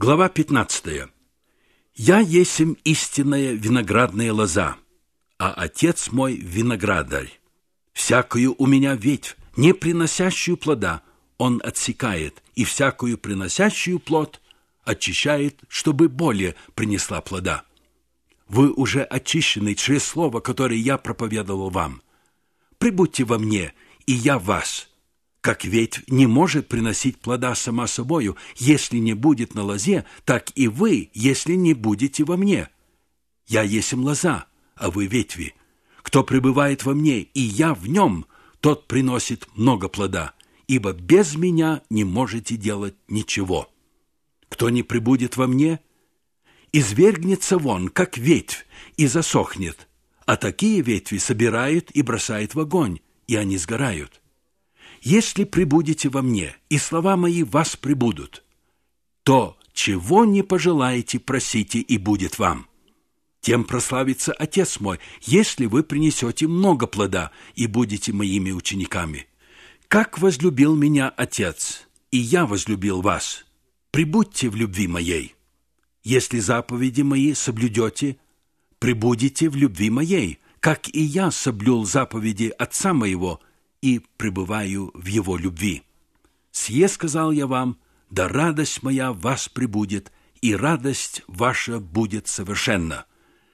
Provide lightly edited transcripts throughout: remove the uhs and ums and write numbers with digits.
Глава 15. «Я есмь истинная виноградная лоза, а Отец мой виноградарь. Всякую у меня ветвь, не приносящую плода, Он отсекает, и всякую приносящую плод очищает, чтобы более принесла плода. Вы уже очищены через слово, которое я проповедовал вам. Прибудьте во мне, и я в вас. Как ветвь не может приносить плода сама собою, если не будет на лозе, так и вы, если не будете во мне. Я есмь лоза, а вы ветви. Кто пребывает во мне, и я в нем, тот приносит много плода, ибо без меня не можете делать ничего. Кто не пребудет во мне, извергнется вон, как ветвь, и засохнет, а такие ветви собирают и бросают в огонь, и они сгорают. Если пребудете во мне, и слова мои в вас пребудут, то чего не пожелаете, просите, и будет вам. Тем прославится Отец мой, если вы принесете много плода и будете моими учениками. Как возлюбил меня Отец, и я возлюбил вас, пребудьте в любви моей. Если заповеди мои соблюдете, пребудете в любви моей, как и я соблюл заповеди Отца моего, и пребываю в его любви. Сие сказал я вам, да радость моя в вас пребудет, и радость ваша будет совершенна.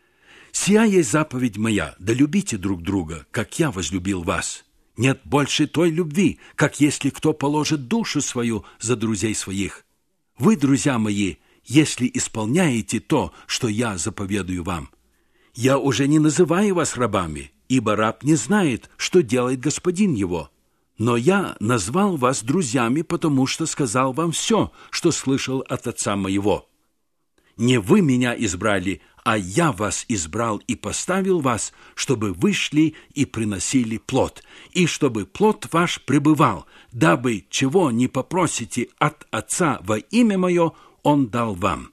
Сия есть заповедь моя, да любите друг друга, как я возлюбил вас. Нет больше той любви, как если кто положит душу свою за друзей своих. Вы, друзья мои, если исполняете то, что я заповедую вам. Я уже не называю вас рабами, ибо раб не знает, что делает господин его. Но я назвал вас друзьями, потому что сказал вам все, что слышал от Отца моего. Не вы меня избрали, а я вас избрал и поставил вас, чтобы вы шли и приносили плод, и чтобы плод ваш пребывал, дабы чего не попросите от Отца во имя мое, Он дал вам.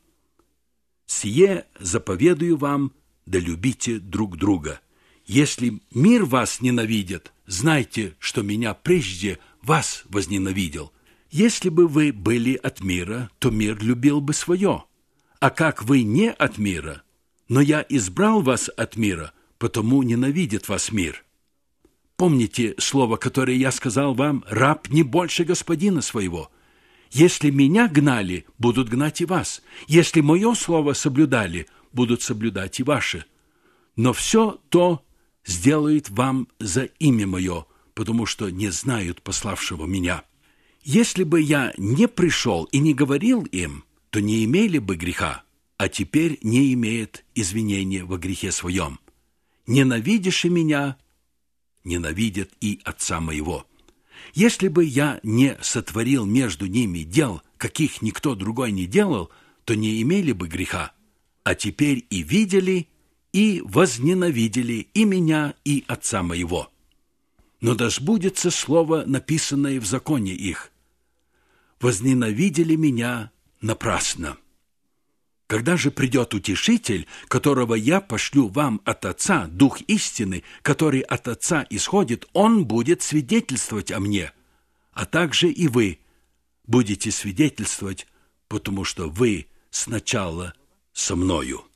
Сие заповедую вам, да любите друг друга. Если мир вас ненавидит, знайте, что меня прежде вас возненавидел. Если бы вы были от мира, то мир любил бы свое. А как вы не от мира, но я избрал вас от мира, потому ненавидит вас мир. Помните слово, которое я сказал вам: раб не больше господина своего. Если меня гнали, будут гнать и вас. Если мое слово соблюдали, будут соблюдать и ваше. Но все то сделают вам за имя мое, потому что не знают пославшего меня. Если бы я не пришел и не говорил им, то не имели бы греха, а теперь не имеет извинения во грехе своем. Ненавидишь и меня, ненавидят и Отца моего. Если бы я не сотворил между ними дел, каких никто другой не делал, то не имели бы греха, а теперь и видели, и возненавидели и меня, и Отца моего. Но да сбудется слово, написанное в законе их: возненавидели меня напрасно. Когда же придет Утешитель, которого я пошлю вам от Отца, Дух истины, который от Отца исходит, Он будет свидетельствовать о мне, а также и вы будете свидетельствовать, потому что вы сначала со мною».